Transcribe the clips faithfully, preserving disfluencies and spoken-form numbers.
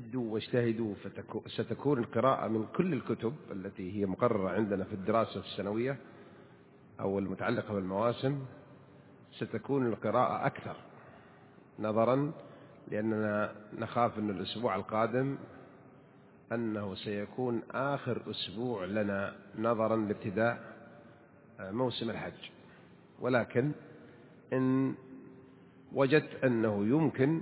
جدوا واجتهدوا ستكون القراءة من كل الكتب التي هي مقررة عندنا في الدراسة السنوية أو المتعلقة بالمواسم، ستكون القراءة أكثر نظرا، لأننا نخاف أن الأسبوع القادم أنه سيكون آخر أسبوع لنا نظرا لابتداء موسم الحج. ولكن إن وجدت أنه يمكن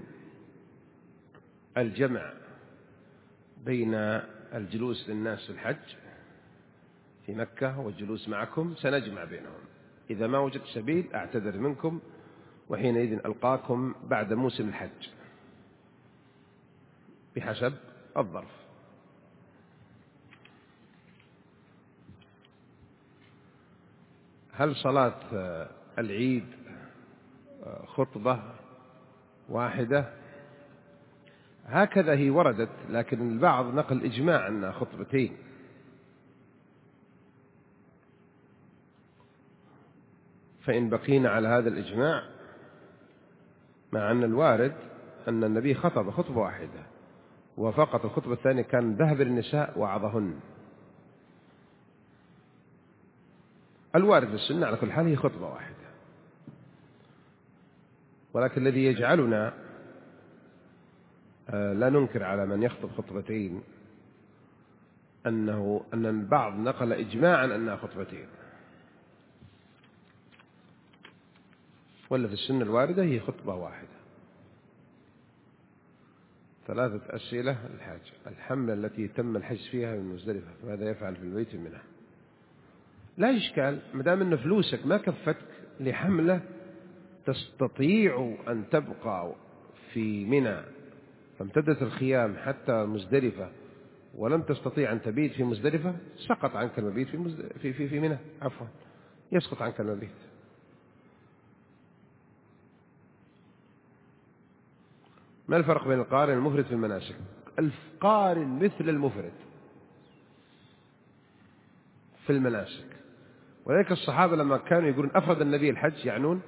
الجمع بين الجلوس للناس في الحج في مكة والجلوس معكم سنجمع بينهم. إذا ما وجدت سبيل أعتذر منكم، وحينئذ ألقاكم بعد موسم الحج بحسب الظرف. هل صلاة العيد خطبة واحدة؟ هكذا هي وردت، لكن البعض نقل إجماع أنها خطبتين. فإن بقينا على هذا الإجماع، مع أن الوارد أن النبي خطب خطبة واحدة وفقط الخطبة الثانية كان ذهب النساء وعظهن. الوارد في السنة على كل حال هي خطبة واحدة، ولكن الذي يجعلنا لا ننكر على من يخطب خطبتين أنه أن البعض نقل إجماعا أنها خطبتين، ولا في السنة الواردة هي خطبة واحدة. ثلاثة أسئلة. الحاج: الحملة التي تم الحج فيها من مزدلفة ماذا يفعل في البيت منها؟ لا إشكال، مدام أن فلوسك ما كفتك لحملة تستطيع أن تبقى في منى فامتدت الخيام حتى مزدلفة ولم تستطيع أن تبيت في مزدلفة، سقط عنك المبيت في مزد... في في في منى، عفوا يسقط عنك المبيت. ما الفرق بين القارن والمفرد في المناسك؟ القارن مثل المفرد في المناسك، ولذلك الصحابة لما كانوا يقولون أفرد النبي الحج يعنون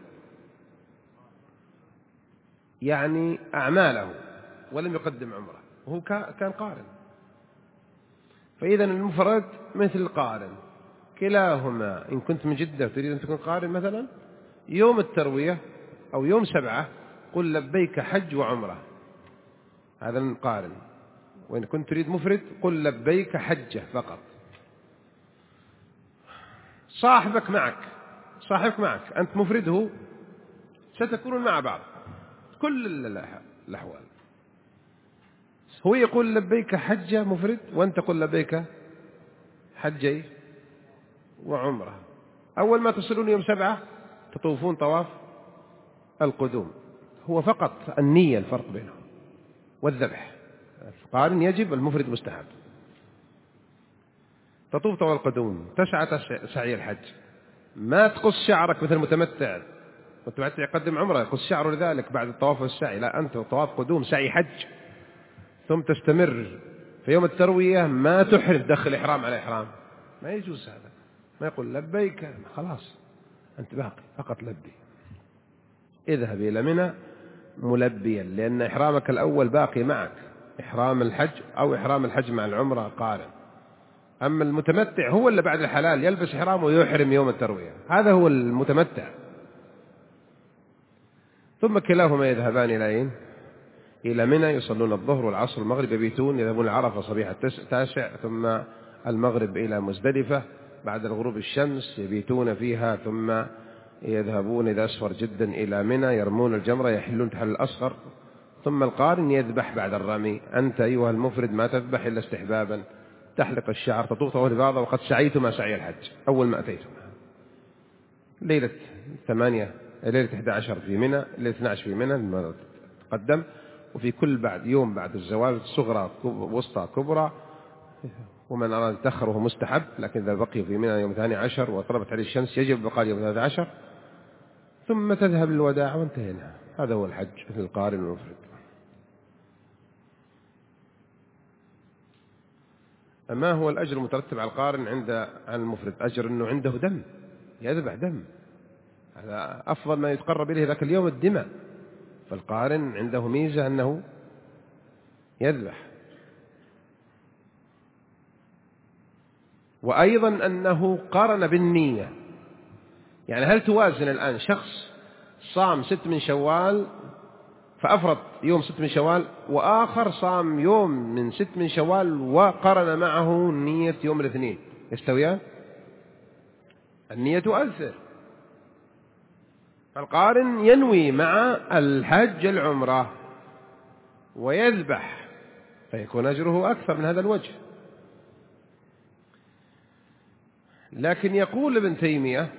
يعني أعماله ولم يقدم عمره، وهو كان قارن. فإذا المفرد مثل القارن، كلاهما إن كنت من جدة تريد أن تكون قارن مثلا يوم التروية أو يوم سبعة قل لبيك حج وعمره، هذا القارن. وإن كنت تريد مفرد قل لبيك حجة فقط. صاحبك معك صاحبك معك أنت مفرده، ستكونون مع بعض كل الأحوال. هو يقول لبيك حجة مفرد وأنت قل لبيك حجي وعمره. أول ما تصلون يوم سبعة تطوفون طواف القدوم، هو فقط النية الفرق بينهم والذبح. القارن يجب، المفرد مستحب. تطوف طواف القدوم، تسعى سعي الحج، ما تقص شعرك مثل المتمتع. المتمتع يقدم عمره يقص شعره لذلك بعد الطواف والسعي، لا، أنت طواف قدوم سعي حج ثم تستمر. في يوم التروية ما تحرم دخل إحرام على إحرام، ما يجوز هذا. ما يقول لبيك، خلاص أنت باقي فقط لبي. اذهب إلى منى ملبيا، لأن إحرامك الأول باقي معك، إحرام الحج أو إحرام الحج مع العمرة قارن. أما المتمتع هو اللي بعد الحلال يلبس إحرامه ويحرم يوم التروية، هذا هو المتمتع. ثم كلاهما يذهبان إلى أين؟ إلى منى، يصلون الظهر والعصر والمغرب، يبيتون، يذهبون العرفة صبيحة التاسع، ثم المغرب إلى مزدلفة بعد الغروب الشمس يبيتون فيها، ثم يذهبون إذا أسفر جدا إلى منى، يرمون الجمرة، يحلون تحل الأصغر. ثم القارن يذبح بعد الرمي. أنت أيها المفرد ما تذبح إلا استحبابا، تحلق الشعر، تطوف طواف الإفاضة، وقد سعيتما سعي الحج أول ما أتيتم. ليلة ثمانية ليلة إحدى عشر في منى، ليلة اثني عشر في منى تقدم، وفي كل بعد يوم بعد الزوال صغرى وسطى كبرى. ومن أراد تأخره مستحب، لكن إذا بقي في منى يوم الثاني عشر وطلبت عليه الشمس يجب بقاء يوم الثالث عشر، ثم تذهب للوداع وانتهينا. هذا هو الحج مثل القارن والمفرد. ما هو الأجر المترتب على القارن عند عن المفرد؟ أجر أنه عنده دم، يذبح دم، هذا أفضل ما يتقرب إليه ذاك اليوم الدماء. فالقارن عنده ميزة أنه يذبح، وأيضا أنه قارن بالنية. يعني هل توازن الآن شخص صام ست من شوال فأفرط يوم ست من شوال، وآخر صام يوم من ست من شوال وقرن معه نية يوم الاثنين، يستويان؟ النية تؤثر. القارن ينوي مع الحج العمرة ويذبح فيكون أجره أكثر من هذا الوجه. لكن يقول ابن تيمية: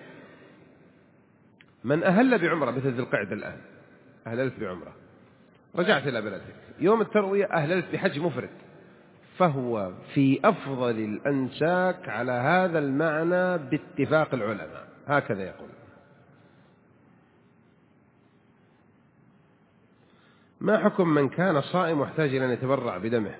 من أهل بعمرة مثل ذي القعدة الآن، أهللت بعمرة، رجعت إلى بلدك، يوم التروية أهللت بحج مفرد، فهو في أفضل الأنساك على هذا المعنى باتفاق العلماء. هكذا يقول. ما حكم من كان صائم محتاج إلى أن يتبرع بدمه؟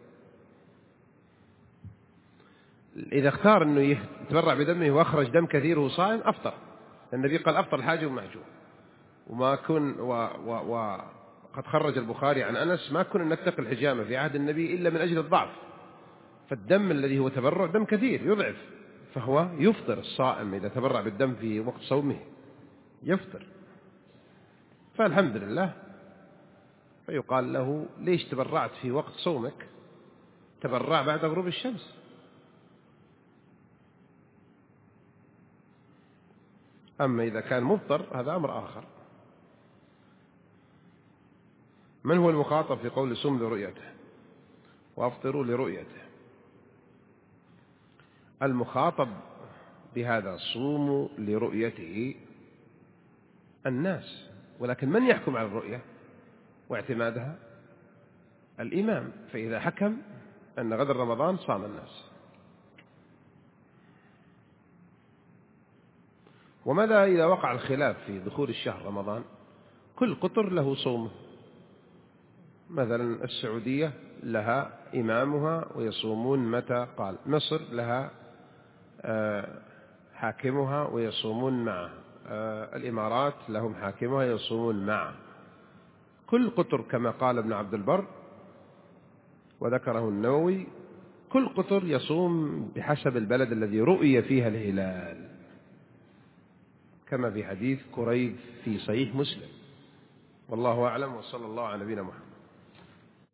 إذا اختار أنه يتبرع بدمه وأخرج دم كثير وهو صائم أفطر. النبي قال: أفطر الحاجب معجوم. وما كن و و و قد خرج البخاري عن أنس: ما كنا نتقي الحجامة في عهد النبي إلا من أجل الضعف. فالدم الذي هو تبرع دم كثير يضعف، فهو يفطر. الصائم إذا تبرع بالدم في وقت صومه يفطر، فالحمد لله. فيقال له: ليش تبرعت في وقت صومك؟ تبرع بعد غروب الشمس. أما إذا كان مفطر هذا أمر آخر. من هو المخاطب في قول صم لرؤيته وأفطروا لرؤيته؟ المخاطب بهذا صوموا لرؤيته الناس، ولكن من يحكم على الرؤية واعتمادها؟ الإمام. فإذا حكم أن غدا رمضان صام الناس. وماذا إذا وقع الخلاف في دخول الشهر رمضان؟ كل قطر له صومه. مثلا السعودية لها إمامها ويصومون متى قال، مصر لها حاكمها ويصومون معه، الإمارات لهم حاكمها يصومون معه. كل قطر كما قال ابن عبد البر وذكره النووي، كل قطر يصوم بحسب البلد الذي رؤي فيها الهلال، كما في حديث كريب في صحيح مسلم. والله أعلم، وصلى الله على نبينا محمد.